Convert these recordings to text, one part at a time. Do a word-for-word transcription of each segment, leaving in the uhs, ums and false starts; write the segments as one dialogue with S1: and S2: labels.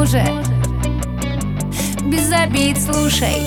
S1: ну же, без обид слушай.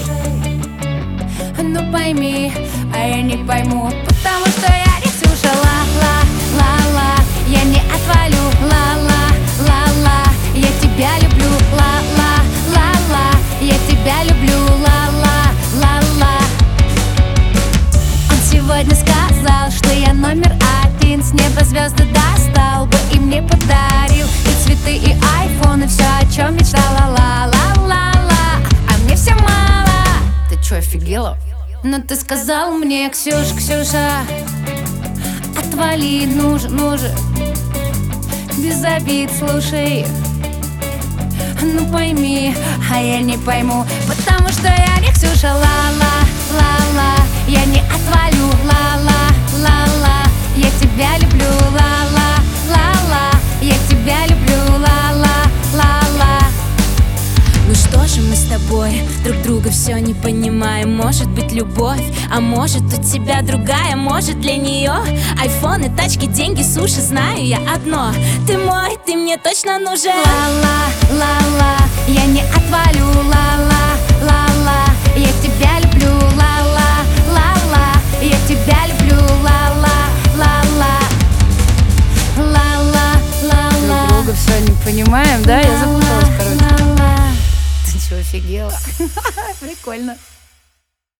S1: Ну пойми, а я не пойму, потому что я не Ксюша. Ла-ла-ла-ла, я не отвалю. Ла-ла-ла-ла, я тебя люблю. Ла-ла-ла-ла, я тебя люблю. Ла-ла-ла-ла. Он сегодня сказал, что я номер один. С неба звезды достал бы и мне подарил и цветы, и айфон, и все, о чем мечтала. Ла-ла-ла-ла, а мне все мало. Ты чё, офигела? Но ты сказал мне: Ксюша, Ксюша, отвали, ну же, ну же, без обид слушай. Ну пойми, а я не пойму, потому что я не Ксюша. Ла-ла-ла-ла, я не отвалю. Ла-ла-ла-ла, я тебя люблю. Ла-ла-ла-ла, я тебя люблю. Ла-ла-ла-ла.
S2: Ну что же мы с тобой друг друга все не понимаем? Может быть любовь, а может у тебя другая. Может для нее айфоны, тачки, деньги, суши. Знаю я одно: ты мой, ты мне точно нужен.
S1: Ла-ла-ла-ла, я не отвалю. Ла-ла